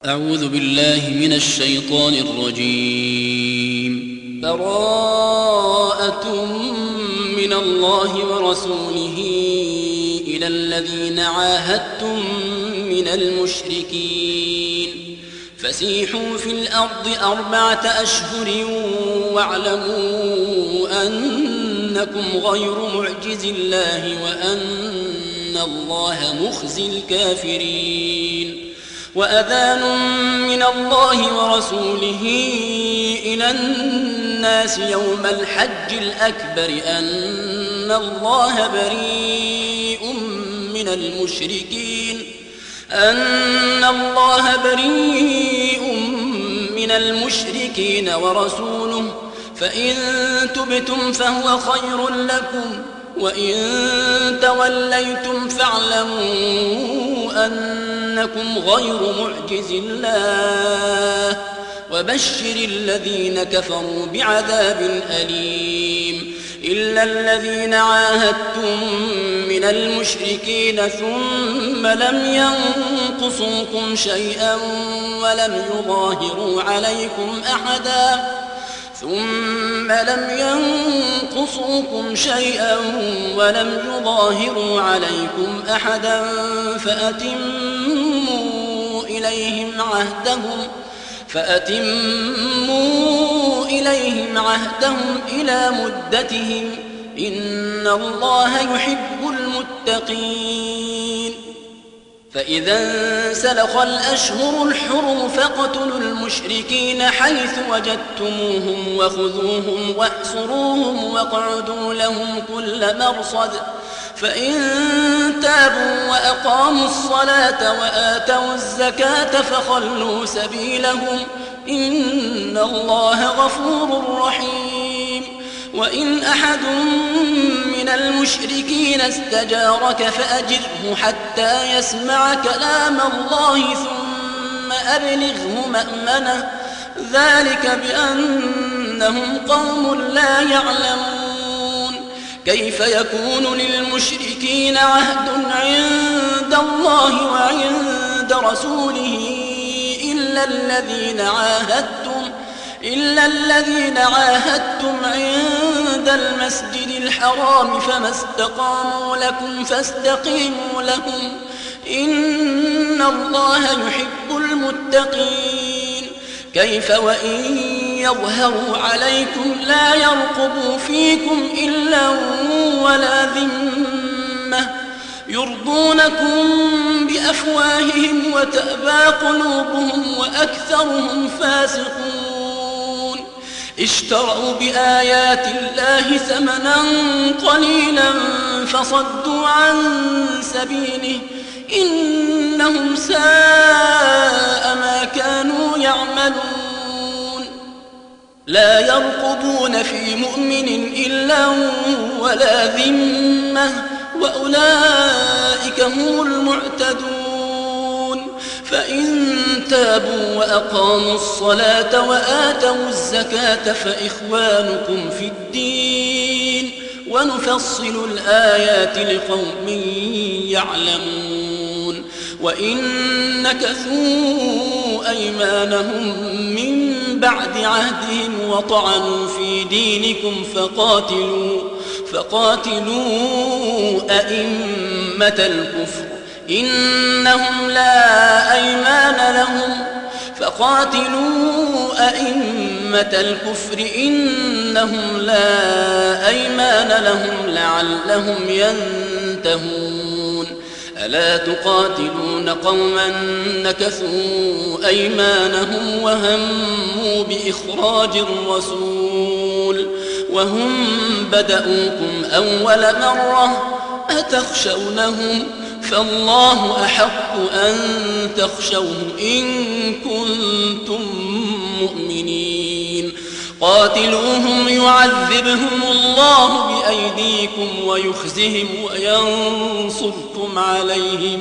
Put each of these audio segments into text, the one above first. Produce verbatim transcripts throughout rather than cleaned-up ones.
أعوذ بالله من الشيطان الرجيم. براءة من الله ورسوله إلى الذين عاهدتم من المشركين فسيحوا في الأرض أربعة أشهر واعلموا أنكم غير معجز الله وأن الله مخزي الكافرين. وأذان من الله ورسوله إلى الناس يوم الحج الأكبر أن الله بريء من المشركين أن الله بريء من المشركين ورسوله فإن تبتم فهو خير لكم وإن توليتم فاعلموا أنكم غير معجز الله وبشر الذين كفروا بعذاب أليم. إلا الذين عاهدتم من المشركين ثم لم ينقصوكم شيئا ولم يظاهروا عليكم أحدا ثم لم ينقصوكم شيئا ولم يظاهروا عليكم أحدا فأتموا إليهم عهدهم فأتموا إليهم عهدهم إلى مدتهم إن الله يحب المتقين. فإذا انسلخ الأشهر الحرم فاقتلوا المشركين حيث وجدتموهم وخذوهم واحصروهم واقعدوا لهم كل مرصد فإن تابوا وأقاموا الصلاة وآتوا الزكاة فخلوا سبيلهم إن الله غفور رحيم. وإن أحد من المشركين استجارك فأجره حتى يسمع كلام الله ثم أبلغه مأمنه ذلك بأنهم قوم لا يعلمون. كيف يكون للمشركين عهد عند الله وعند رسوله إلا الذين عاهدتم إلا الذين عاهدتم عند المسجد الحرام فما استقاموا لكم فاستقيموا لهم إن الله يحب المتقين. كيف وإن يظهروا عليكم لا يرقبوا فيكم إلا ولا ذمة يرضونكم بأفواههم وتأبى قلوبهم وأكثرهم فاسقون. اشتروا بآيات الله ثمنا قليلا فصدوا عن سبيله إنهم ساء ما كانوا يعملون. لا يرقبون في مؤمن إلا ولا ذمة وأولئك هم المعتدون. فإن تابوا وأقاموا الصلاة وآتوا الزكاة فإخوانكم في الدين ونفصل الآيات لقوم يعلمون. وإن نكثوا أيمانهم من بعد عهدهم وطعنوا في دينكم فقاتلوا فقاتلوا أئمة الكفر إنهم لا أيمان لهم فقاتلوا أئمة الكفر إنهم لا أيمان لهم لعلهم ينتهون. ألا تقاتلون قوما نكثوا أيمانهم وهموا بإخراج الرسول وهم بدأوكم أول مرة أتخشونهم فالله أحق أن تخشوه إن كنتم مؤمنين. قاتلوهم يعذبهم الله بأيديكم ويخزهم وينصركم عليهم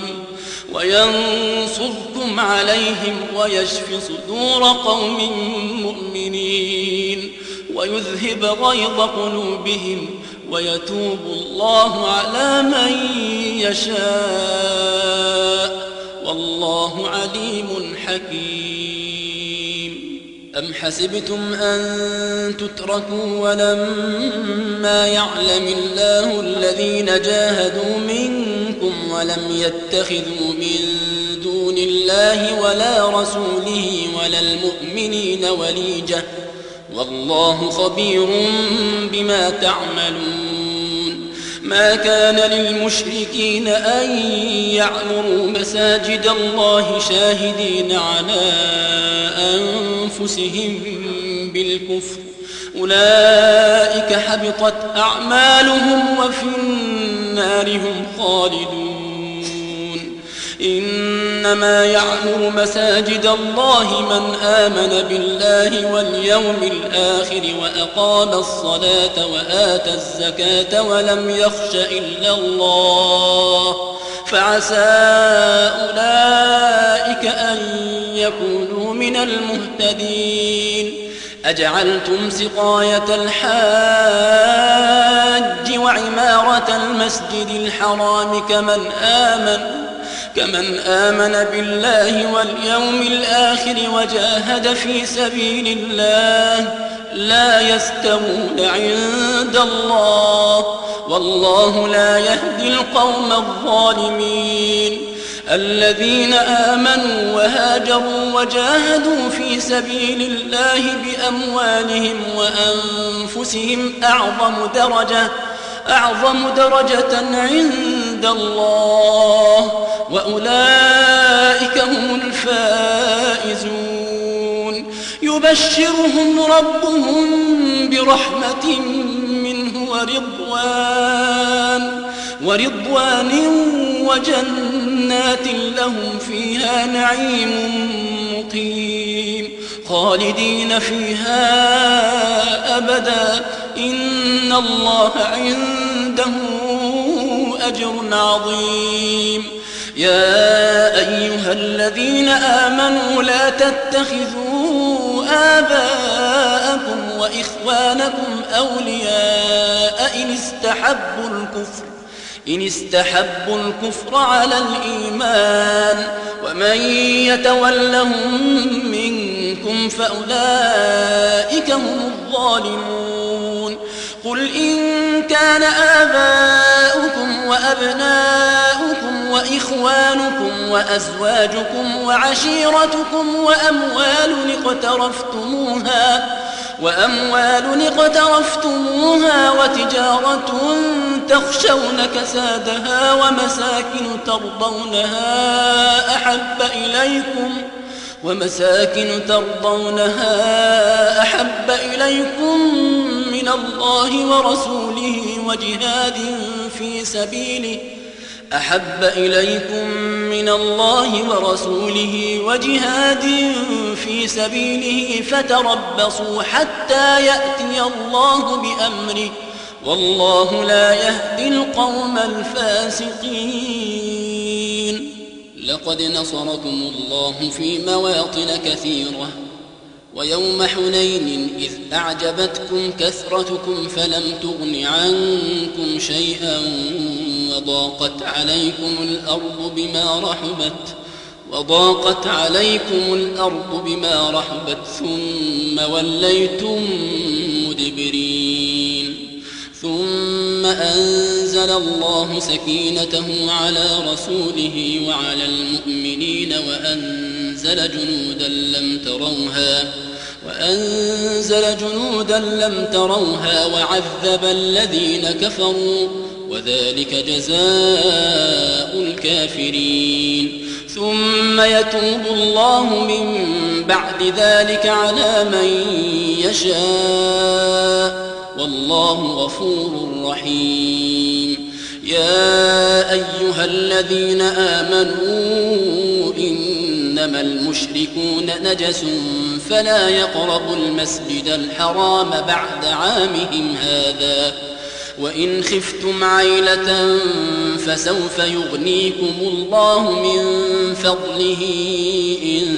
وينصركم عليهم ويشف صدور قوم مؤمنين ويذهب غيظ قلوبهم ويتوب الله على من يشاء والله عليم حكيم. أم حسبتم أن تتركوا ولما يعلم الله الذين جاهدوا منكم ولم يتخذوا من دون الله ولا رسوله ولا المؤمنين وليجة والله خبير بما تعملون. ما كان للمشركين أن يعمروا مساجد الله شاهدين على أنفسهم بالكفر أولئك حبطت أعمالهم وفي النار هم خالدون. إنما يعمر مساجد الله من آمن بالله واليوم الآخر وأقام الصلاة وآتى الزكاة ولم يخش إلا الله فعسى أولئك أن يكونوا من المهتدين. أجعلتم سقاية الحاج وعمارة المسجد الحرام كمن آمن كمن آمن بالله واليوم الآخر وجاهد في سبيل الله لا يستوون عند الله والله لا يهدي القوم الظالمين. الذين آمنوا وهاجروا وجاهدوا في سبيل الله بأموالهم وأنفسهم أعظم درجة أعظم درجة عند الله وأولئك هم الفائزون. يبشرهم ربهم برحمة منه ورضوان ورضوان وجنات لهم فيها نعيم مقيم خالدين فيها أبدا إن الله عنده أجر عظيم. يا أيها الذين آمنوا لا تتخذوا آباءكم وإخوانكم أولياء إن استحبوا الكفر إن استحبوا الكفر على الإيمان ومن يتولهم منكم فأولئك هم الظالمون. قل إن كان آباؤكم وأبناؤكم وإخوانكم وأزواجكم وعشيرتكم وأموال اقترفتموها وأموال اقترفتموها وتجارة تخشون كسادها ومساكن ترضونها أحب إليكم ومساكن ترضونها أحب إليكم من الله ورسوله وجهاد في سبيله أحب إليكم من الله ورسوله وجهاد في سبيله فتربصوا حتى يأتي الله بأمره والله لا يهدي القوم الفاسقين. لقد نصركم الله في مواطن كثيرة ويوم حنين إذ أعجبتكم كثرتكم فلم تغن عنكم شيئا وضاقت عليكم الأرض بما رحبت وضاقت عليكم الأرض بما رحبت ثم وليتم مدبرين. ثم أنزل الله سكينته على رسوله وعلى المؤمنين وأنزل جنودا لم تروها وأنزل جنودا لم تروها وعذب الذين كفروا وذلك جزاء الكافرين. ثم يتوب الله من بعد ذلك على من يشاء والله غفور رحيم. يا أيها الذين آمنوا إنما المشركون نجس فلا يقربوا المسجد الحرام بعد عامهم هذا وإن خفتم عيلة فسوف يغنيكم الله من فضله إن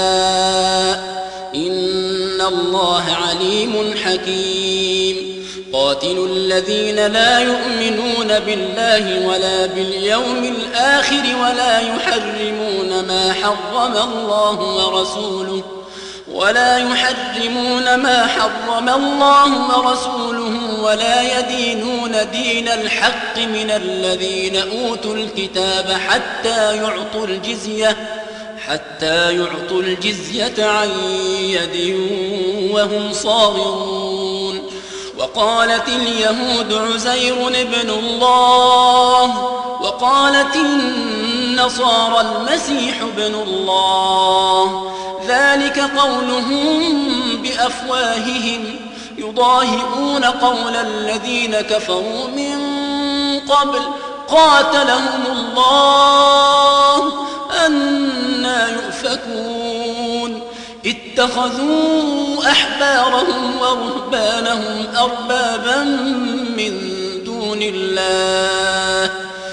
شاء إن الله عليم حكيم. قاتلوا الذين لا يؤمنون بالله ولا باليوم الآخر ولا يحرمون ما حرم الله ورسوله ولا يحرمون ما حرم الله ورسوله ولا يدينون دين الحق من الذين أوتوا الكتاب حتى يعطوا الجزية حتى يعطوا الجزية عن يد وهم صاغرون. وقالت اليهود عزير ابن الله وقالت النصارى المسيح ابن الله، ذلك قولهم بأفواههم يضاهئون قول الذين كفروا من قبل قاتلهم الله أنى يؤفكون. اتخذوا أحبارهم ورهبانهم أربابا من دون الله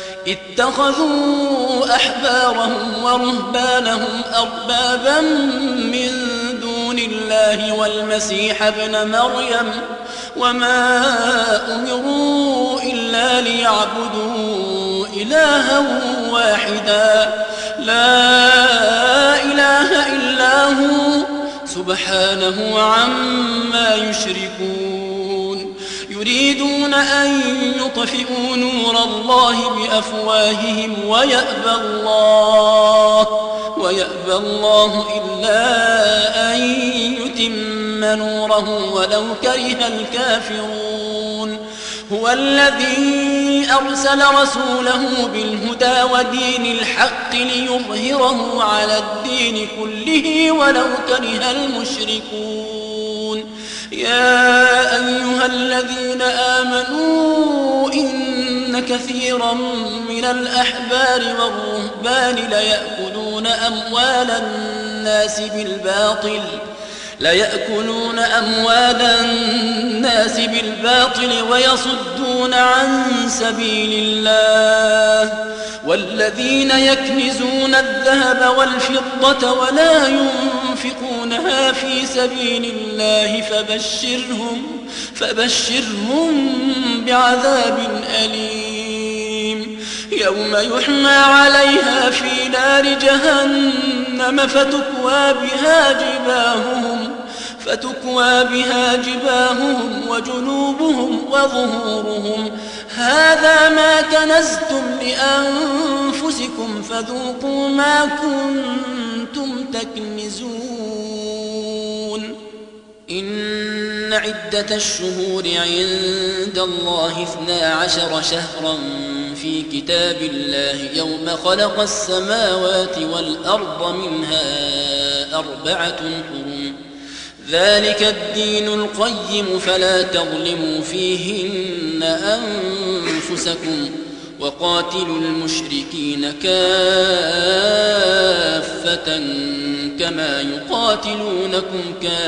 اتخذوا أحبارهم ورهبانهم أربابا من دون الله والمسيح ابن مريم وما أمروا إلا ليعبدوا إلها واحدا لا إله إلا هو سبحانه عما يشركون. يريدون أن يطفئوا نور الله بأفواههم ويأبى الله ويأبى الله إلا أن يتم نوره ولو كره الكافرون. هو الذي أرسل رسوله بالهدى ودين الحق ليظهره على الدين كله ولو كره المشركون. يا أيها الذين آمنوا إن كثيرا من الأحبار والرهبان ليأكلون أموال الناس بالباطل ليأكلون أموال الناس بالباطل ويصدون عن سبيل الله والذين يكنزون الذهب والفضة ولا ينفقونها في سبيل الله فبشرهم فبشرهم بعذاب أليم. يوم يحمى عليها في نار جهنم فتكوى بها جباههم فتكوى بها جباههم وجنوبهم وظهورهم هذا ما كنزتم لأنفسكم فذوقوا ما كنتم تكنزون. إن عدة الشهور عند الله اثنا عشر شهرا في كتاب الله يوم خلق السماوات والأرض منها أربعة حرم ذلك الدين القيم فلا تظلموا فيهن أنفسكم وقاتلوا المشركين كافة كما يقاتلونكم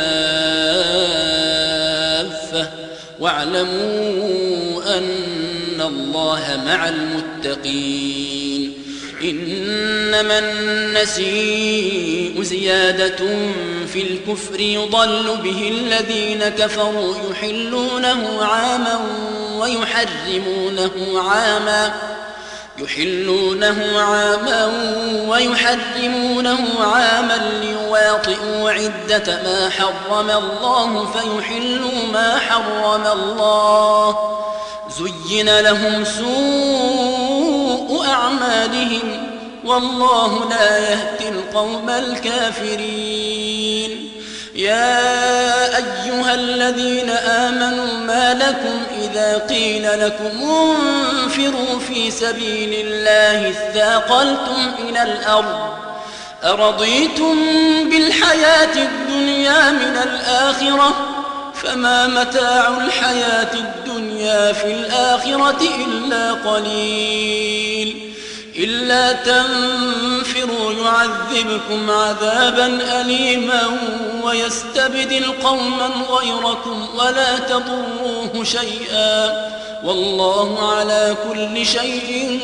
كافة واعلموا أن الله مع المتقين. إنما النسيء زيادة في الكفر يضل به الذين كفروا يحلونه عاما ويحرمونه عاما يحلونه عاما ويحرمونه عاما ليواطئوا عدة ما حرم الله فيحلوا ما حرم الله زين لهم سوء أعمالهم والله لا يهدي القوم الكافرين. يا أيها الذين آمنوا ما لكم إذا قيل لكم انفروا في سبيل الله اثاقلتم إلى الأرض أرضيتم بالحياة الدنيا من الآخرة فما متاع الحياة الدنيا في الآخرة إلا قليل. إلا تنفروا يعذبكم عذابا أليما ويستبدل قوما غيركم ولا تضروه شيئا والله على كل شيء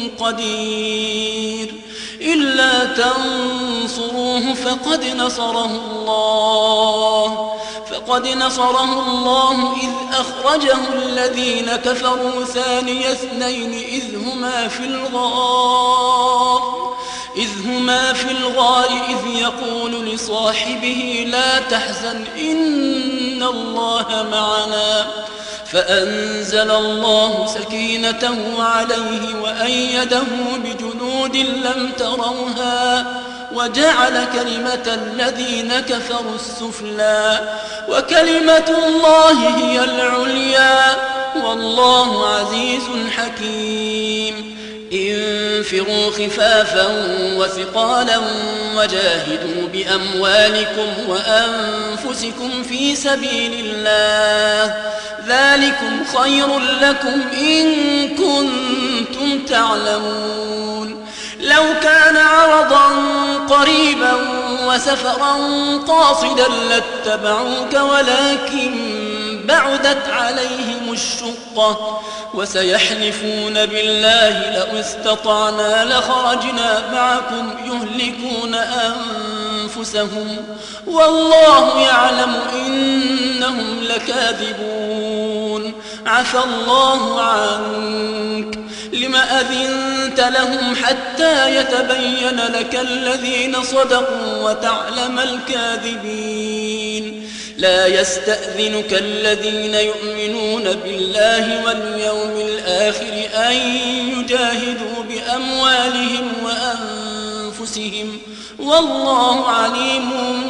قدير. إلا تنصروه فقد نصره الله فقد نصره الله إذ أخرجه الذين كفروا ثاني اثنين إذ هما في الغار إذ هما في الغار إذ يقول لصاحبه لا تحزن إن الله معنا فأنزل الله سكينته عليه وأيده بجنود لم تروها وجعل كلمة الذين كفروا السفلى وكلمة الله هي العليا والله عزيز حكيم انفروا خفافا وثقالا وجاهدوا بأموالكم وأنفسكم في سبيل الله ذلكم خير لكم إن كنتم تعلمون لو كان عرضا قريبا وسفرا قاصدا لاتبعوك ولكن بعدت عليهم الشقة وسيحلفون بالله لو استطعنا لخرجنا معكم يهلكون أنفسهم والله يعلم إنهم لكاذبون عفى الله عنك لم أذنت لهم حتى يتبين لك الذين صدقوا وتعلم الكاذبين لا يستأذنك الذين يؤمنون بالله واليوم الآخر أن يجاهدوا بأموالهم وأنفسهم والله عليم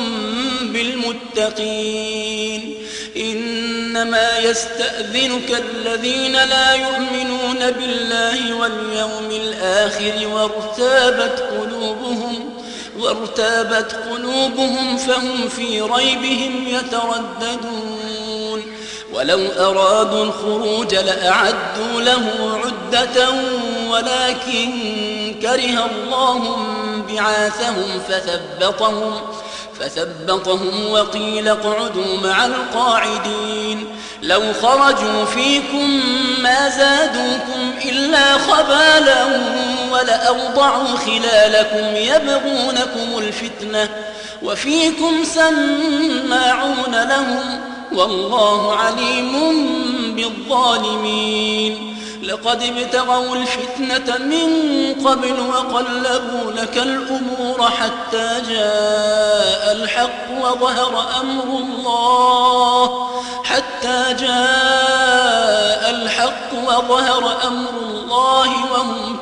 بالمتقين إنما يستأذنك الذين لا يؤمنون بالله واليوم الآخر وارتابت قلوبهم وارتابت قلوبهم فهم في ريبهم يترددون ولو أرادوا الخروج لأعدوا له عدة ولكن كره الله بعاثهم فثبطهم فثبطهم وقيل اقعدوا مع القاعدين لو خرجوا فيكم ما زادوكم إلا خبالا ولأوضعوا خلالكم يبغونكم الفتنة وفيكم سماعون لهم والله عليم بالظالمين لقد ابتغوا الفتنة من قبل وقلبوا لك الأمور حتى جاء الحق وظهر أمر الله حتى جاء الحق وظهر أمر الله وهم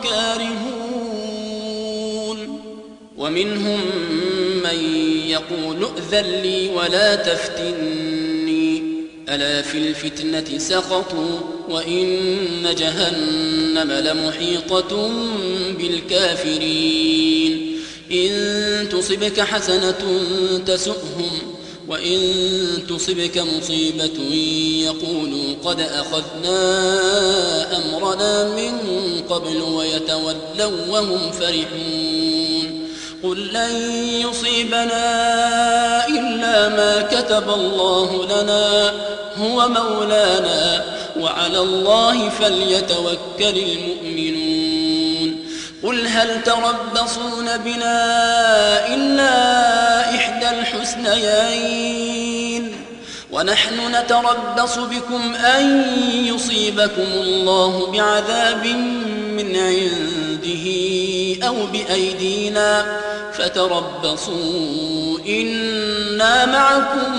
كارهون ومنهم من يقول ائذن لي ولا تفتني ألا في الفتنة سقطوا وإن جهنم لمحيطة بالكافرين إن تصبك حسنة تسؤهم وإن تصبك مصيبة يقولوا قد أخذنا أمرنا من قبل ويتولوا وهم فرحون قل لن يصيبنا إلا ما كتب الله لنا هو مولانا وعلى الله فليتوكل المؤمنون قل هل تربصون بنا إلا إحدى الحسنيين ونحن نتربص بكم أن يصيبكم الله بعذاب من عنده أو بأيدينا فتربصوا إنا معكم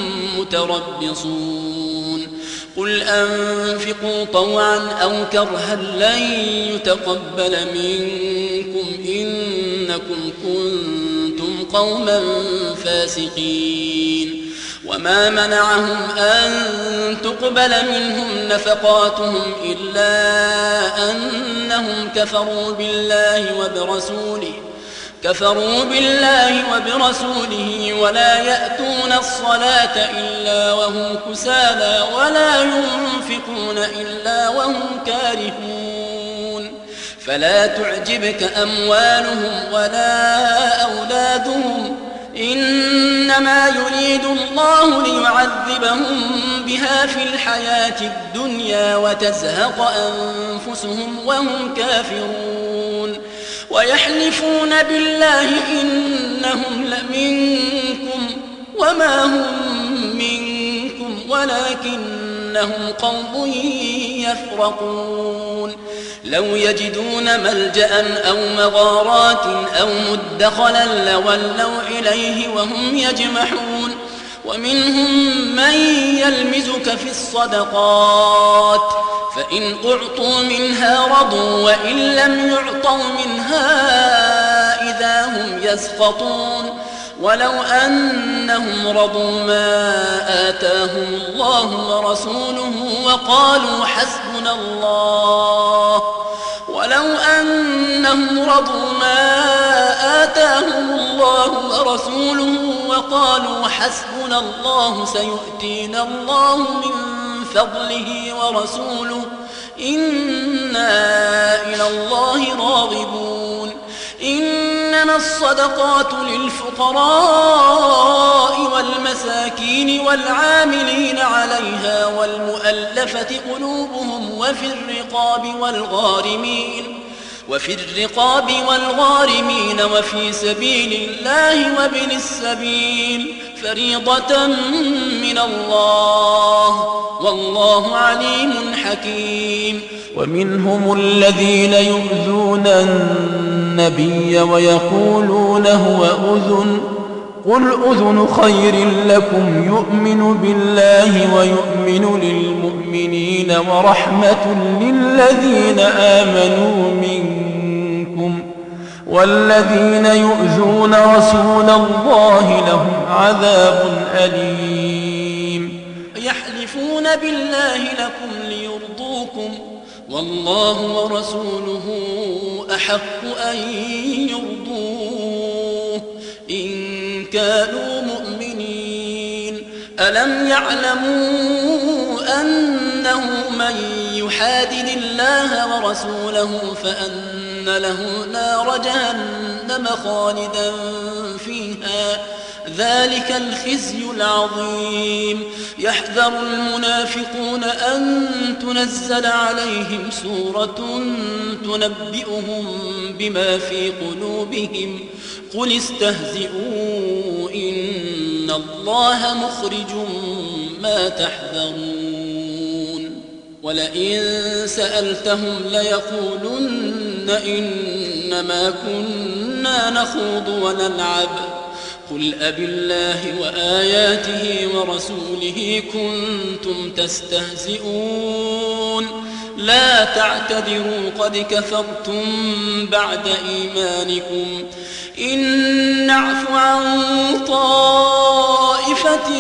متربصون قل أنفقوا طوعا أو كرها لن يتقبل منكم إنكم كنتم قوما فاسقين وما منعهم أن تقبل منهم نفقاتهم إلا أنهم كفروا بالله وبرسوله كفروا بالله وبرسوله ولا يأتون الصلاة إلا وهم كسالى ولا ينفقون إلا وهم كارهون فلا تعجبك أموالهم ولا أولادهم إنما يريد الله ليعذبهم بها في الحياة الدنيا وتزهق أنفسهم وهم كافرون ويحلفون بالله إنهم لمنكم وما هم منكم ولكنهم قوم يفرقون لو يجدون ملجأ أو مغارات أو مدخلا لولوا إليه وهم يجمحون ومنهم من يلمزك في الصدقات فإن أعطوا منها رضوا وإن لم يعطوا منها إذا هم يسخطون ولو أنهم رضوا ما آتاهم الله ورسوله وقالوا حسبنا الله ولو أنهم رضوا ما آتاهم الله ورسوله وقالوا حسبنا الله سيؤتينا الله من فضله ورسوله إنا إلى الله راغبون إنما الصدقات للفقراء والمساكين والعاملين عليها والمؤلفة قلوبهم وفي الرقاب والغارمين وفي الرقاب والغارمين وفي سبيل الله وابن السبيل فريضة من الله والله عليم حكيم. ومنهم الذين يؤذون النبي ويقولون هو أذن قل أذن خير لكم يؤمن بالله ويؤمن للمؤمنين ورحمة للذين آمنوا منكم والذين يؤذون رسول الله لهم عذاب أليم. يحلفون بالله لكم ليرضوكم والله ورسوله أحق أن يرضوه إن كانوا مؤمنين. ألم يعلموا أنه من يحادد الله ورسوله فأن له نار جهنم خالدا فيها ذلك الخزي العظيم. يحذر المنافقون أن تنزل عليهم سورة تنبئهم بما في قلوبهم قل استهزئوا إن الله مخرج ما تحذرون. ولئن سألتهم ليقولن إنما كنا نخوض ونلعب قل أبالله وآياته ورسوله كنتم تستهزئون لا تعتذروا قد كفرتم بعد إيمانكم إن نعف عن طائفة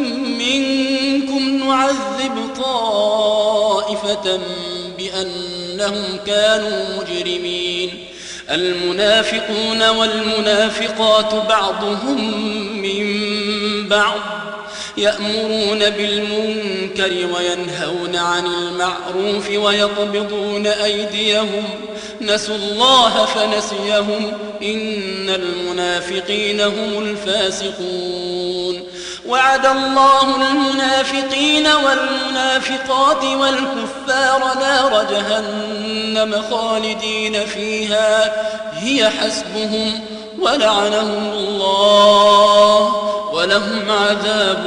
منكم نعذب طائفة بأنهم كانوا مجرمين. المنافقون والمنافقات بعضهم من بعض يأمرون بالمنكر وينهون عن المعروف ويقبضون أيديهم نسوا الله فنسيهم إن المنافقين هم الفاسقون. وعد الله المنافقين والمنافقات والكفار نار جهنم خالدين فيها هي حسبهم ولعنهم الله ولهم عذاب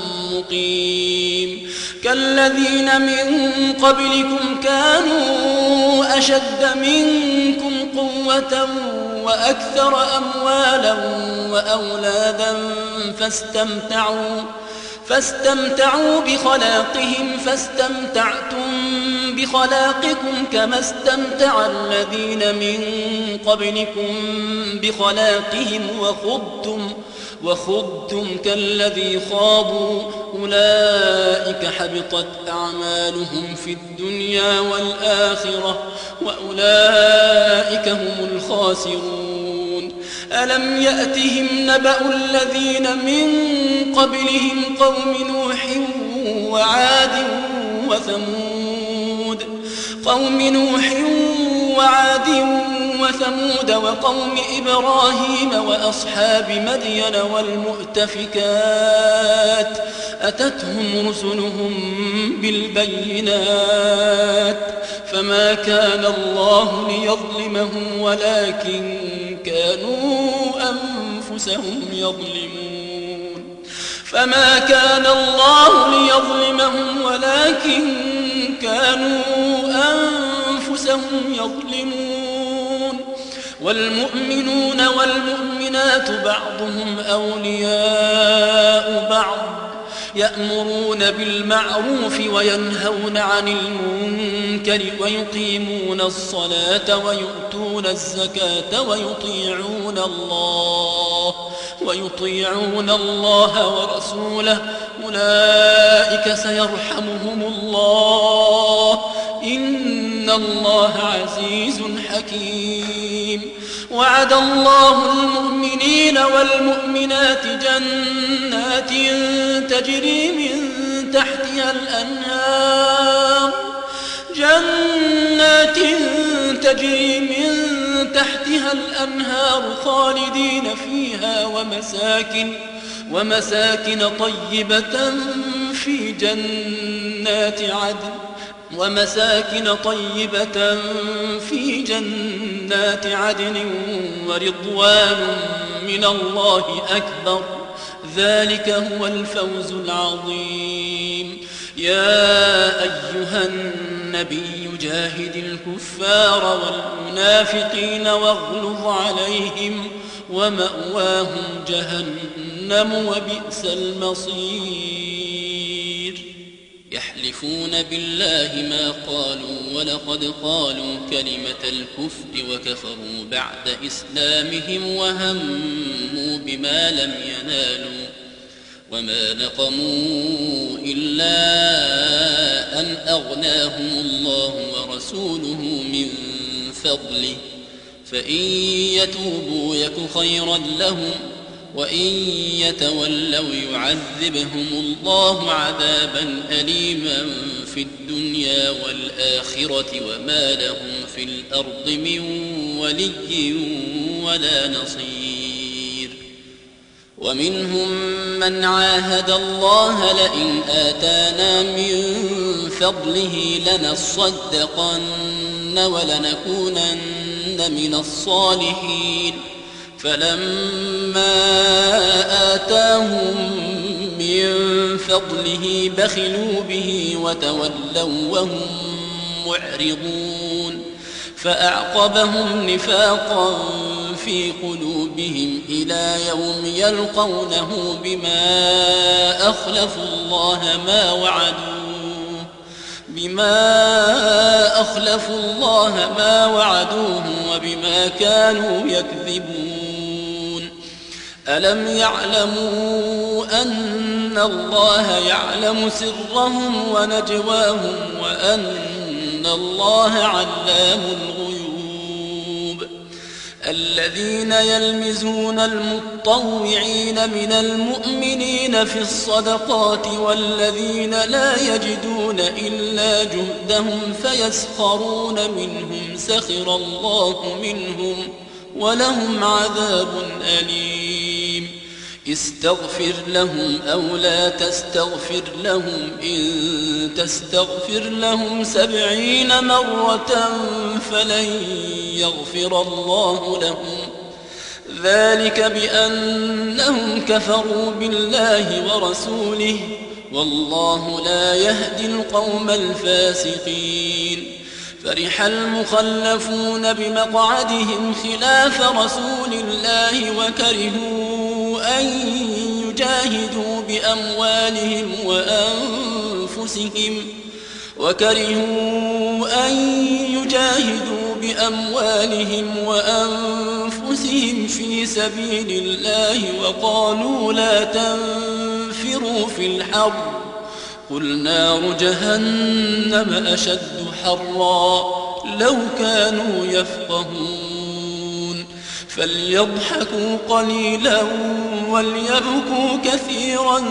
مقيم. كالذين من قبلكم كانوا أشد منكم قوة وأكثر أموالا وأولادا فاستمتعوا فاستمتعوا بخلاقهم فاستمتعتم بخلاقكم كما استمتع الذين من قبلكم بخلاقهم وخضتم وخضتم كالذي خاضوا أولئك حبطت أعمالهم في الدنيا والآخرة وأولئك هم الخاسرون. ألم يأتهم نبأ الذين من قبلهم قوم نوح وعاد وثمود قوم نوح وعاد وثمود وقوم إبراهيم وأصحاب مدين والمؤتفكات أتتهم رسلهم بالبينات فما كان الله ليظلمهم ولكن كانوا أنفسهم يظلمون. فما كان الله ليظلمهم ولكن كانوا أنفسهم يظلمون والمؤمنون والمؤمنات بعضهم أولياء بعض يأمرون بالمعروف وينهون عن المنكر ويقيمون الصلاة ويؤتون الزكاة ويطيعون الله ويطيعون الله ورسوله أولئك سيرحمهم الله إن الله عزيز حكيم وعد الله المؤمنين والمؤمنات جنات تجري من تحتها الأنهار جنات تجري من تحتها الأنهار خالدين فيها ومساكن ومساكن طيبة في جنات عدن ومساكن طيبة في جنات عدن ورضوان من الله أكبر ذلك هو الفوز العظيم يا أيها النبي جاهد الكفار والمنافقين واغلظ عليهم ومأواهم جهنم وبئس المصير يحلفون بالله ما قالوا ولقد قالوا كلمة الكفر وكفروا بعد إسلامهم وهموا بما لم ينالوا وما نقموا إلا أن أغناهم الله ورسوله من فضله فإن يتوبوا يك خيرا لهم وإن يتولوا يعذبهم الله عذابا أليما في الدنيا والآخرة وما لهم في الأرض من ولي ولا نصير ومنهم من عاهد الله لئن آتانا من فضله لنصدقن ولنكونن من الصالحين فلما آتاهم من فضله بخلوا به وتولوا وهم معرضون فأعقبهم نفاقا في قلوبهم إلى يوم يلقونه بما أخلفوا الله ما وعدوه بما أخلفوا الله ما وعدوه وبما كانوا يكذبون ألم يعلموا أن الله يعلم سرهم ونجواهم وأن الله علام الغيوب الذين يلمزون المطوعين من المؤمنين في الصدقات والذين لا يجدون إلا جهدهم فيسخرون منهم سخر الله منهم ولهم عذاب أليم استغفر لهم أو لا تستغفر لهم إن تستغفر لهم سبعين مرة فلن يغفر الله لهم ذلك بأنهم كفروا بالله ورسوله والله لا يهدي القوم الفاسقين فرح المخلفون بمقعدهم خلاف رسول الله وكرهوا أن يجاهدوا بأموالهم وأنفسهم وكرهوا أن يجاهدوا بأموالهم وأنفسهم في سبيل الله وقالوا لا تنفروا في الحر قل نار جهنم أشد حرا لو كانوا يفقهون فليضحكوا قليلا وليبكوا كثيرا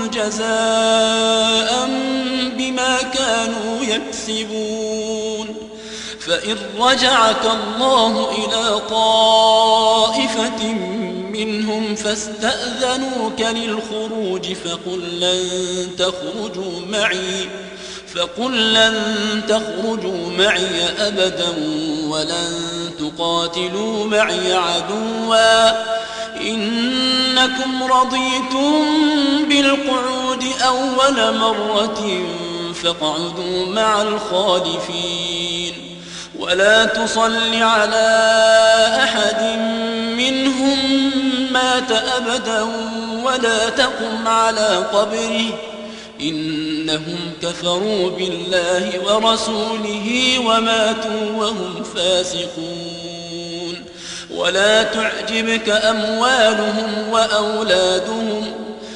جزاء بما كانوا يكسبون فإن رجعك الله إلى طائفة منهم فاستأذنوك للخروج فقل لن تخرجوا معي فقل لن تخرجوا معي أبدا ولن تقاتلوا معي عدوا إنكم رضيتم بالقعود أول مرة فاقعدوا مع الخالفين ولا تصل على أحد منهم مات أبدا ولا تقم على قبره إنهم كفروا بالله ورسوله وماتوا وهم فاسقون ولا تعجبك أموالهم وأولادهم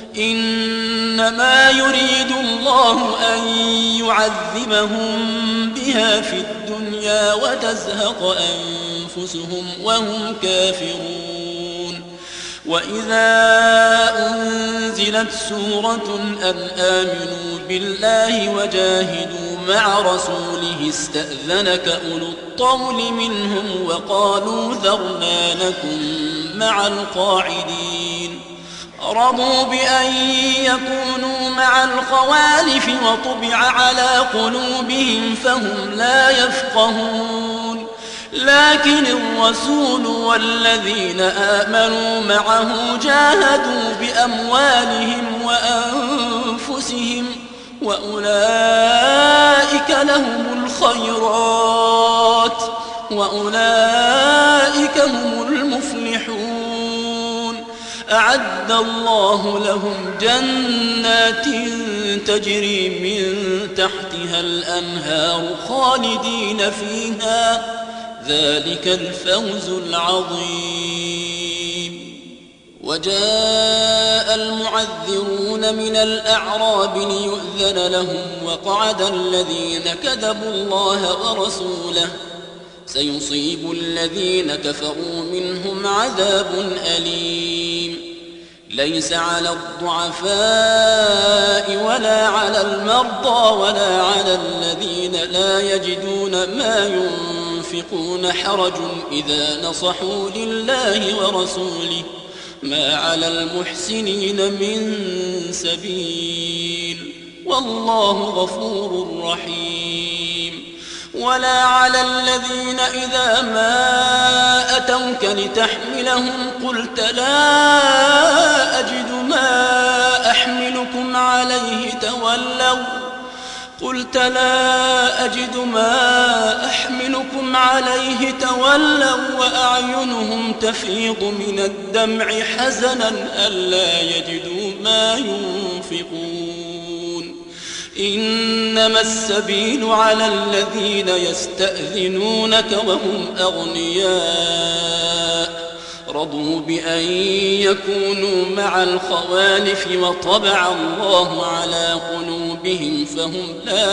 إنما يريد الله أن يعذبهم بها في الدنيا وتزهق أنفسهم وهم كافرون وإذا أنزلت سورة أن آمنوا بالله وجاهدوا مع رسوله استأذنك أولو الطول منهم وقالوا ذرنا نكن مع القاعدين رضوا بأن يكونوا مع الخوالف وطبع على قلوبهم فهم لا يفقهون لكن الرسول والذين آمنوا معه جاهدوا بأموالهم وأنفسهم وأولئك لهم الخيرات وأولئك هم المفلحون أعد الله لهم جنات تجري من تحتها الأنهار خالدين فيها ذلك الفوز العظيم وجاء المعذرون من الأعراب ليؤذن لهم وقعد الذين كذبوا الله ورسوله سيصيب الذين كفروا منهم عذاب أليم ليس على الضعفاء ولا على المرضى ولا على الذين لا يجدون ما ينفقون حرج إذا نصحوا لله ورسوله ما على المحسنين من سبيل والله غفور رحيم ولا على الذين إذا ما أتوك لتحملهم قلت لا أجد ما أحملكم عليه تولوا قلت لا أجد ما أحملكم عليه تولوا وأعينهم تفيض من الدمع حزنا ألا يجدوا ما ينفقون إنما السبيل على الذين يستأذنونك وهم أغنياء رضوا بأن يكونوا مع الخوالف وطبع الله على قلوبهم فهم لا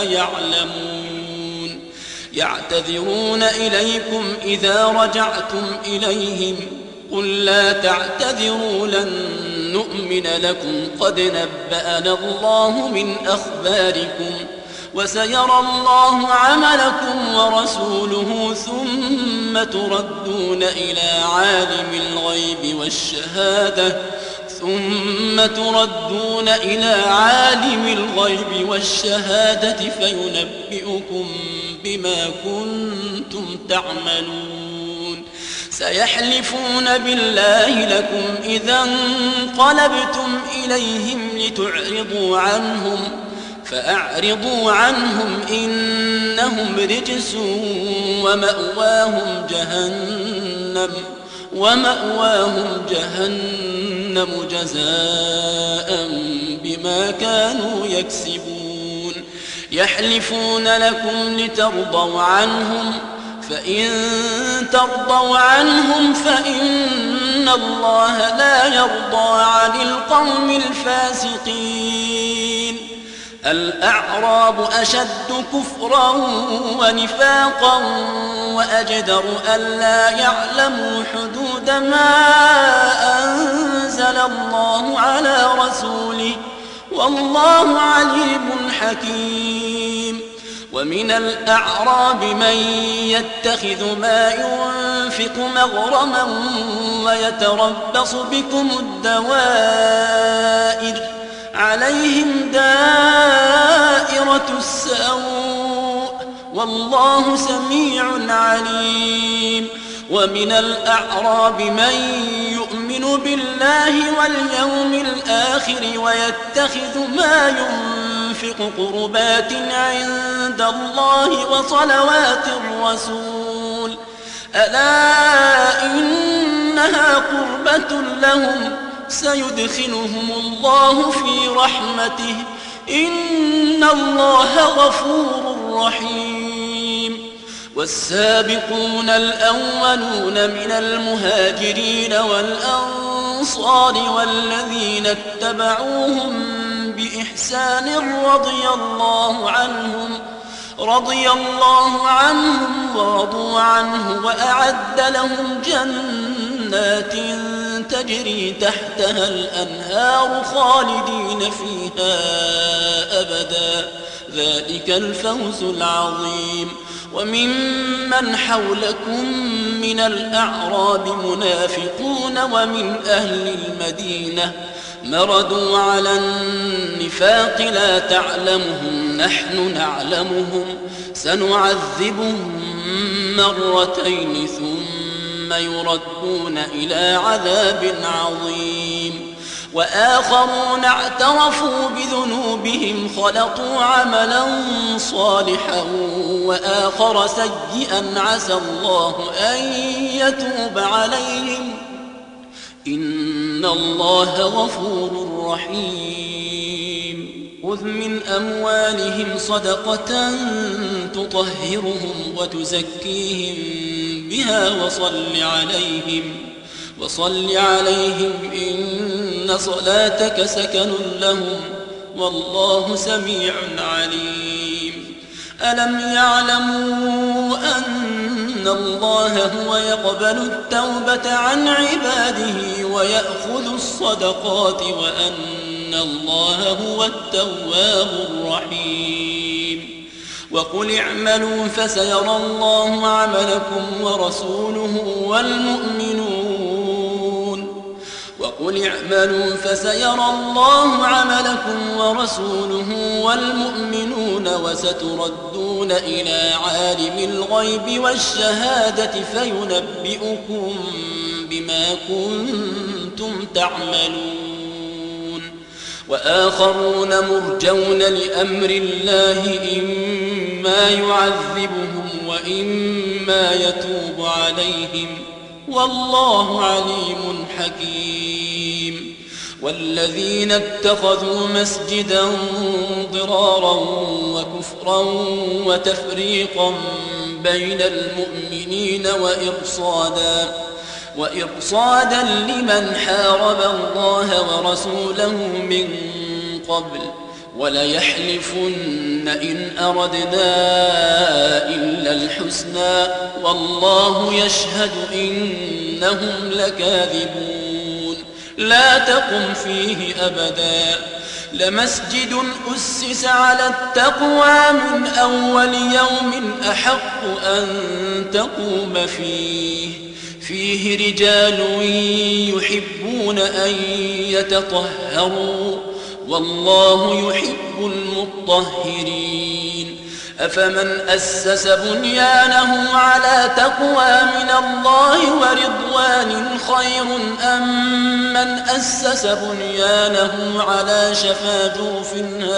يعلمون يعتذرون إليكم إذا رجعتم إليهم قل لا تعتذروا لن نؤمن لكم قد نبأنا الله من أخباركم وسيرى الله عملكم ورسوله ثم تردون إلى عالم الغيب والشهادة ثم تردون إلى عالم الغيب والشهادة فينبئكم بما كنتم تعملون سيحلفون بالله لكم إذا انقلبتم إليهم لتعرضوا عنهم فأعرضوا عنهم إنهم رجس ومأواهم جهنم ومأواهم جهنم جزاء بما كانوا يكسبون يحلفون لكم لترضوا عنهم فإن ترضوا عنهم فإن الله لا يرضى عن القوم الفاسقين الأعراب أشد كفرا ونفاقا وأجدر ألا يعلموا حدود ما أنزل الله على رسوله والله عليم حكيم ومن الأعراب من يتخذ ما ينفق مغرما ويتربص بكم الدوائر عليهم دائرة السوء والله سميع عليم ومن الأعراب من يؤمن يؤمن بالله واليوم الآخر ويتخذ ما ينفق قربات عند الله وصلوات الرسول ألا إنها قربة لهم سيدخلهم الله في رحمته إن الله غفور رحيم. والسابقون الأولون من المهاجرين والأنصار والذين اتبعوهم بإحسان رضي الله عنهم رضي الله عنهم ورضوا عنه وأعد لهم جنات تجري تحتها الأنهار خالدين فيها أبدا ذلك الفوز العظيم. وممن حولكم من الأعراب منافقون ومن أهل المدينة مردوا على النفاق لا تعلمهم نحن نعلمهم سنعذبهم مرتين ثم يردون إلى عذاب عظيم. وآخرون اعترفوا بذنوبهم خلطوا عملا صالحا وآخر سيئا عسى الله أن يتوب عليهم إن الله غفور رحيم. خذ من أموالهم صدقة تطهرهم وتزكيهم بها وصل عليهم وصل عليهم إن صلاتك سكن لهم والله سميع عليم. ألم يعلموا أن الله هو يقبل التوبة عن عباده ويأخذ الصدقات وأن الله هو التواب الرحيم. وقل اعملوا فسيرى الله عملكم ورسوله والمؤمنون وقل اعملوا فسيرى الله عملكم ورسوله والمؤمنون وستردون إلى عالم الغيب والشهادة فينبئكم بما كنتم تعملون. وآخرون مرجون لأمر الله إما يعذبهم وإما يتوب عليهم والله عليم حكيم. والذين اتخذوا مسجدا ضرارا وكفرا وتفريقا بين المؤمنين وإرصادا وإرصادا لمن حارب الله ورسوله من قبل وليحلفن إن أردنا إلا الحسنى والله يشهد إنهم لكاذبون. لا تقم فيه أبدا لمسجد أسس على التقوى من أول يوم أحق أن تقوم فيه فيه رجال يحبون أن يتطهروا والله يحب المطهرين. أفمن أسس بنيانه على تقوى من الله ورضوان خير أم من أسس بنيانه على شفا جرف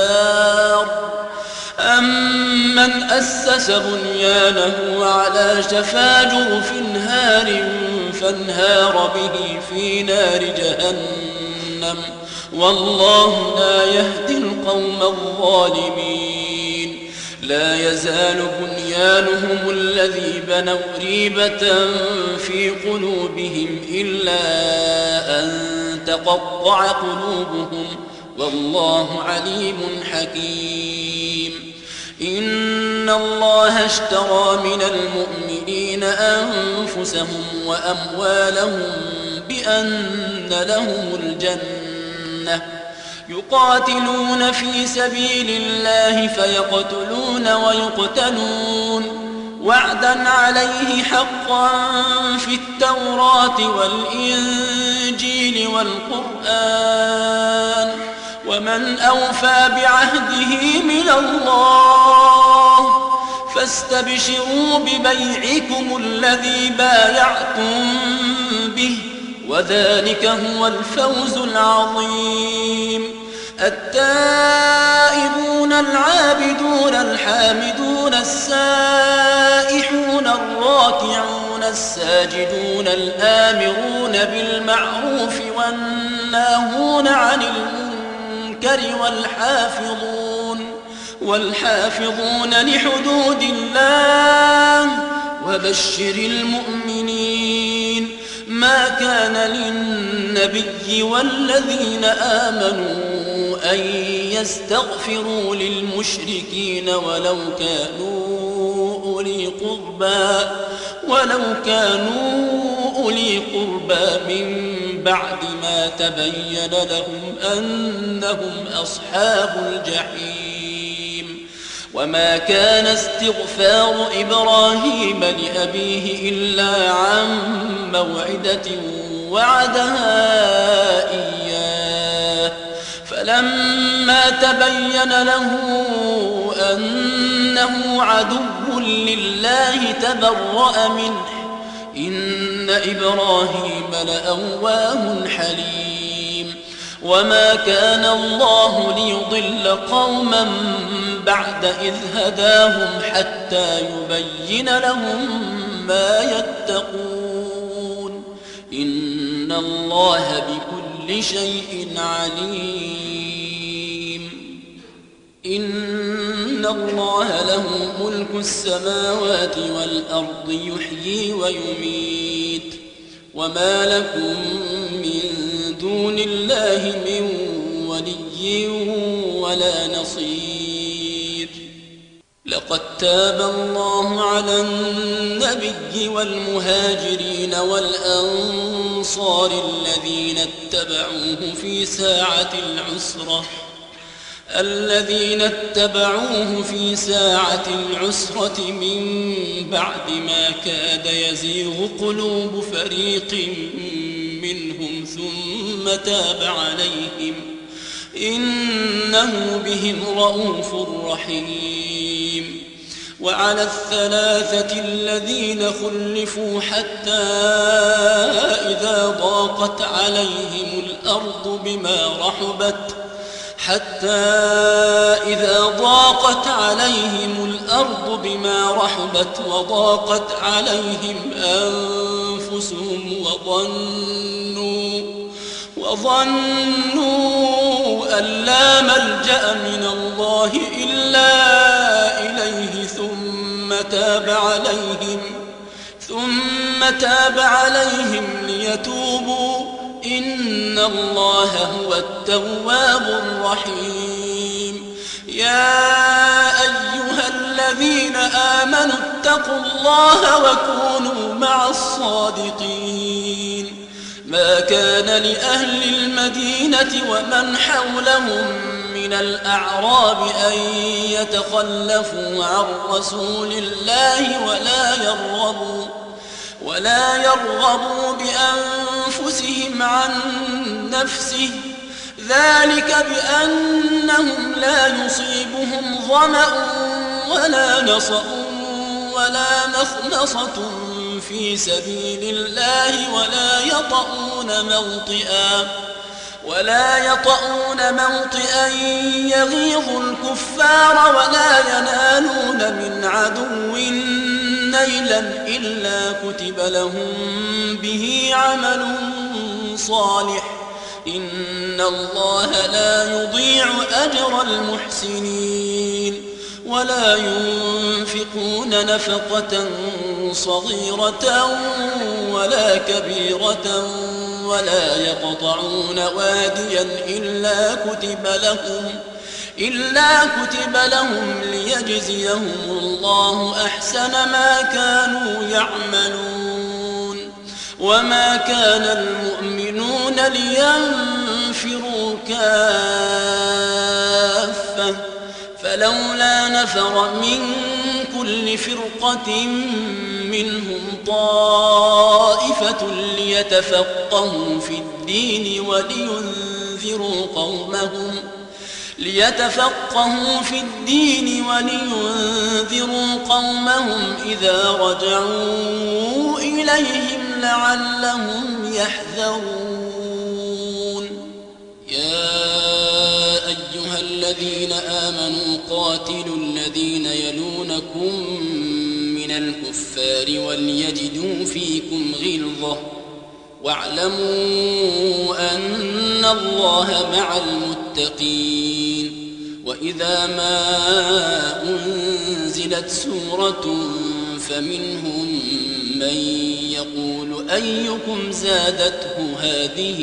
هار أمن أسس بنيانه على شفا جرف هار فانهار به في نار جهنم والله لا يهدي القوم الظالمين. لا يزال بنيانهم الذي بنوا ريبة في قلوبهم إلا أن تقطع قلوبهم والله عليم حكيم. إن الله اشترى من المؤمنين أنفسهم وأموالهم بأن لهم الجنة يقاتلون في سبيل الله فيقتلون ويقتلون وعدا عليه حقا في التوراة والإنجيل والقرآن ومن أوفى بعهده من الله فاستبشروا ببيعكم الذي بايعتم به وذلك هو الفوز العظيم. التائبون العابدون الحامدون السائحون الراكعون الساجدون الآمرون بالمعروف والناهون عن المنكر والحافظون والحافظون لحدود الله وبشر المؤمنين. ما كان للنبي والذين آمنوا أن يستغفروا للمشركين ولو كانوا أولي قربى ولو كانوا أولي قربى من بعد ما تبين لهم أنهم أصحاب الجحيم. وما كان استغفار إبراهيم لأبيه إلا عن موعدة وعدها إياه فلما تبين له أنه عدو لله تبرأ منه إن إبراهيم لأواه حليم. وما كان الله ليضل قوما بعد إذ هداهم حتى يبين لهم ما يتقون إن الله بكل شيء عليم. إن الله له ملك السماوات والأرض يحيي ويميت وما لكم من دون الله من ولي ولا نصير. لقد تاب الله على النبي والمهاجرين والأنصار الذين اتبعوه في ساعة العسرة الذين اتبعوه في ساعة العسرة من بعد ما كاد يزيغ قلوب فريق منهم ثم تاب عليهم إنه بهم رءوف رحيم. وعلى الثلاثة الذين خلفوا حتى إذا ضاقت عليهم الأرض بما رحبت حتى إذا ضاقت عليهم الأرض بما رحبت وضاقت عليهم أنفسهم وظنوا وظنوا أن لا ملجأ من الله إلا إليه ثم تاب عليهم ثم تاب عليهم ليتوبوا إن الله هو التواب الرحيم. يا أيها الذين آمنوا اتقوا الله وكونوا مع الصادقين. ما كان لأهل المدينة ومن حولهم من الأعراب أن يتخلفوا عن رسول الله ولا يرغبوا ولا يرغبوا بأنفسهم عن نفسه ذلك بأنهم لا يصيبهم ظمأ ولا نصب ولا مخمصة في سبيل الله ولا يطؤون موطئا ولا يطؤون موطئا يغيظ الكفار ولا ينالون من عدو نيلا إلا كتب لهم به عمل صالح إن الله لا يضيع أجر المحسنين. ولا ينفقون نفقة صغيرة ولا كبيرة ولا يقطعون واديا إلا كتب لهم إلا كتب لهم ليجزيهم الله أحسن ما كانوا يعملون. وما كان المؤمنون لينفروا كافة فلولا نفر من كل فرقة منهم طائفة ليتفقهوا في الدين ولينذروا قومهم ليتفقهوا في الدين ولينذروا قومهم إذا رجعوا إليهم لعلهم يحذرون يا أيها الذين آمنوا قاتلوا الذين يلونكم من الكفار وليجدوا فيكم غلظة واعلموا أن الله مع المتقين وإذا ما أنزلت سورة فمنهم من يقول أيكم زادته هذه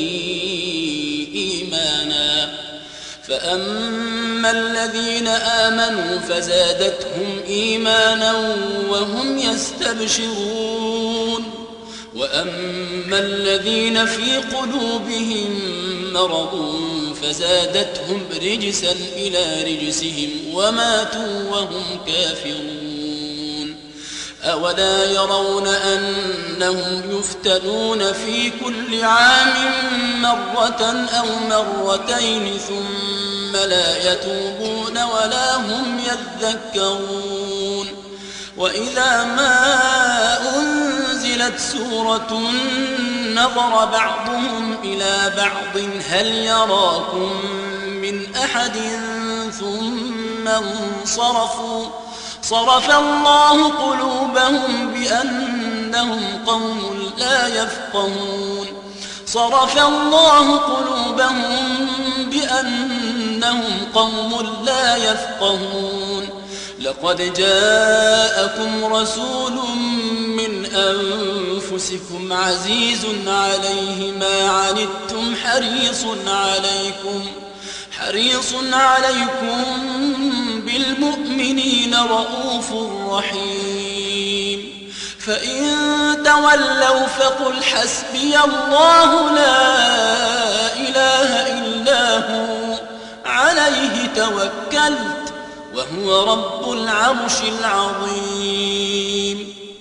إيمانا فأما الذين آمنوا فزادتهم إيمانا وهم يستبشرون وأما الذين في قلوبهم مرض فزادتهم رجسا إلى رجسهم وماتوا وهم كافرون أولا يرون أنهم يفتنون في كل عام مرة أو مرتين ثم لا يتوبون ولا هم يذكرون وإذا ما أنزلت سورة نظر بعضهم إلى بعض هل يراكم من أحد ثم انصرفوا صرف الله قلوبهم بأنهم قوم لا يفقهون صرف الله قلوبهم بأنهم قوم لا يفقهون لقد جاءكم رسول من أنفسكم عزيز عليه ما عنتم حريص عليكم حريص عليكم بالمؤمنين رؤوف رحيم فإن تولوا فقل حسبي الله لا إله إلا هو عليه توكلت وهو رب العرش العظيم